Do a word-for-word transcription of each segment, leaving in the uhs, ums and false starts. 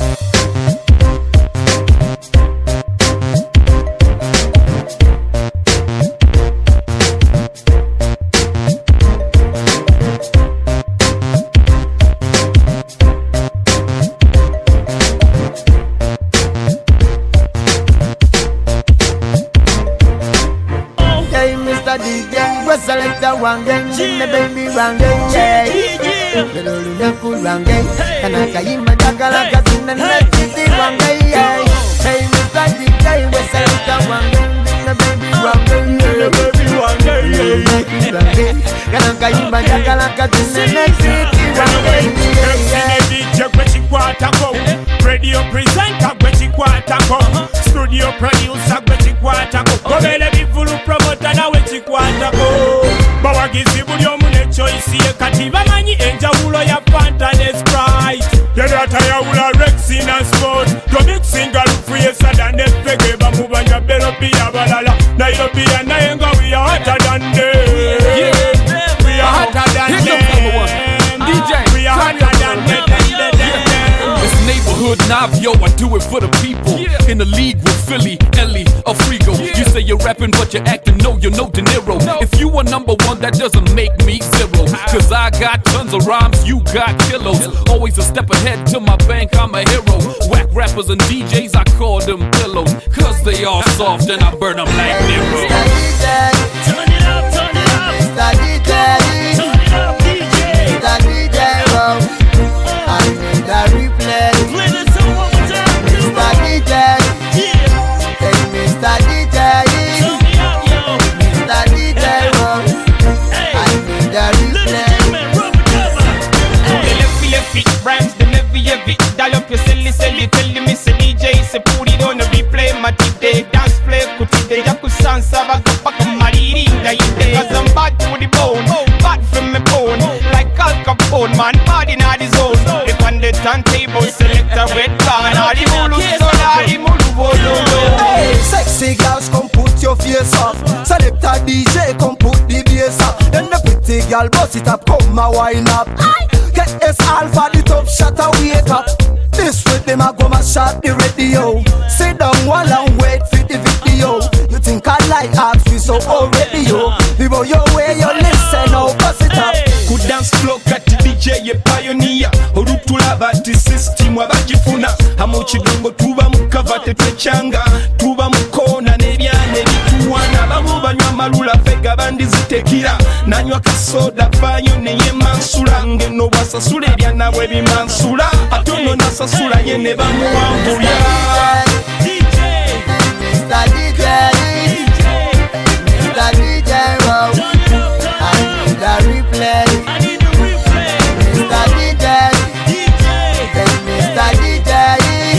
One gang, the baby one gang, yeah. The lulu the cool one gang, and I can't imagine like a sin and let it one gang, yeah. Hey, Mister D J, we select the one gang, the baby one gang, the baby one gang, yeah. And I can't imagine like a sin and let it one gang, yeah. D J Gwechi Kwatako, radio presenter Gwechi Kwatako, studio producer Gwechi Kwatako, Kobele bifulu promoter na Gwechi Kwatako. Bawagizi buli omu ne choice ye kati bamanyi enjawulo ya Fanta ne Sprite. Yedata yawula Rexy na Sport, to mixinga lufu ye sada ne fege bamubanya Beropi ya balala Nairobi ya nayenga we are hotter than them. We are hotter than them. D J, we are hotter than them. It's neighborhood Navio, I do it for the people. In the league with Philly, Ellie, Afrigo. You say you're rapping but you're acting, no, you're no De Niro. If you are number one, that doesn't make me zero. Cause I got tons of rhymes, you got kilos. Always a step ahead to my bank, I'm a hero. Whack rappers and D Js, I call them pillows. Cause they all soft and I burn them like Nero. Turn it up, turn it up. Mister D J, turn it up, D J. Mister D J, wow. I need a replay. Play this song one more time. Mister D J, yeah. Hey, Mister D J, turn me up, yo. Mister D J, wow. Hey, I need a replay. They left me a fit, rhymes, they never heavy. Dial up your silly, silly, telling me, say D J, say put it on the replay. My day dance play, put it there, Jaku Sansa, Bagapaka, Mariri, cause I'm bad to the bone, bad from the bone, like Al Capone, man, bad in all the zone. If on the turntable, select a red car, all the mulu, so all the mulu, hey, sexy girls, come put your face up. Select a D J, come put the bass up. Then the pretty girl, bust it up, come a wine up. Get S Alpha, the top shot, a wake up. This with them, I go my shot the radio. Sit down while and wait for the video. You think I like ask me so already, yo. People your way, you listen, now bust it up. Could dance flow cut D J ye pioneer. Orutula bati system wabajifuna. Hamu chidongo tuba mukava tetwechanga. Tuba mukona nebyane bituwana. Bamu banywa malula fega bandi zitekira. Nanywa kasoda fanyo neye mansula. Ngeno wasasula ebyana webi mansula. Atono nasasula ye ne bamu wambuya. D J, Mister D J, Mister D J, wow. I need a replay. I need a replay. Mister D J, D J, hey, Mister D J,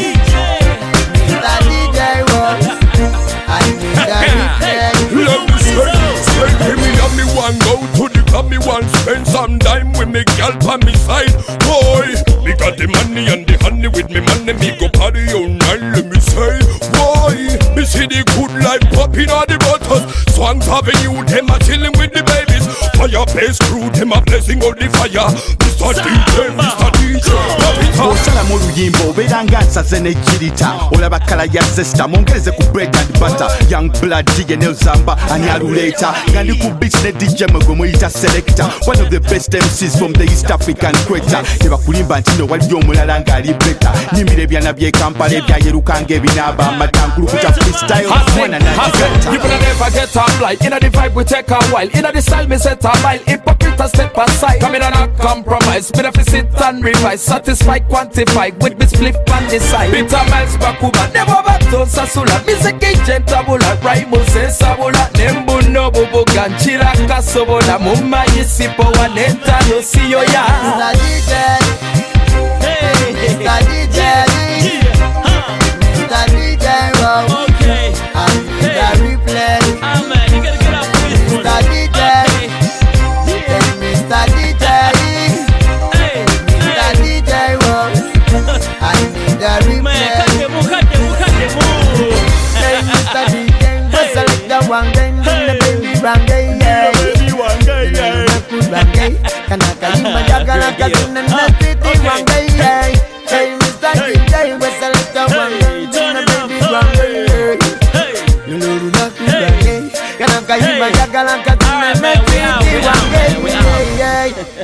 Mister D J, wow. I need a replay. Love this girl, straight give me and me one go to the club, me one spend some time with me girl by me side. Boy, me got the money and the honey with me money, me go party all night, let me say. Boy, me see the good life popping all the butters. Swans Avenue, them a chilling with the babies. Fireplace crew, them a blessing all the fire. Mister D J, Mister D J, osala mu luyimba obeera nga nsaze n'ejjirita olaba kala ya sesta mongereze ku bread and butter young blood ye neozamba ani aluleeta nga ndi ku beach ne D J mwe gwe muyita selector one of the best M Cs from the East African Equator tebakulimba nti no waliyo omulala ng'ali beta nyimira ebyana by'e Kampala ebyayeruka ng'ebinaaba amatankulukuta freestyle mwana natigata. You could never get a blight. Inna the vibe we take a while. Inna the style me set a mile. Hypocrite a step aside. Come in and a compromise. Me never sit and revise. Satisfy, quantify with me spliff on the side. Bitter miles bakuba. Never back to Sasula. Music agent tabula. Rhyme se sabula. Nembu no bubu ganchira kasobola. Mumma yisipo wa neta no siyo ya. Mister D J, hey, Mister D J, Mister D J, wow. okay. I need a replay. Ah man, you gotta get up with this one. Mister D J, hey, Mister D J, Hey, Mister D J, wow. I need a man, replay. cut them, cut them, cut them. Hey, Mister D J, just select the one gang, the baby one gang, yeah. Baby, one guy, yeah. Kanaka yima jagala katina na city one gang, yeah. Hey, Mister D J, kayimba njagala nkazi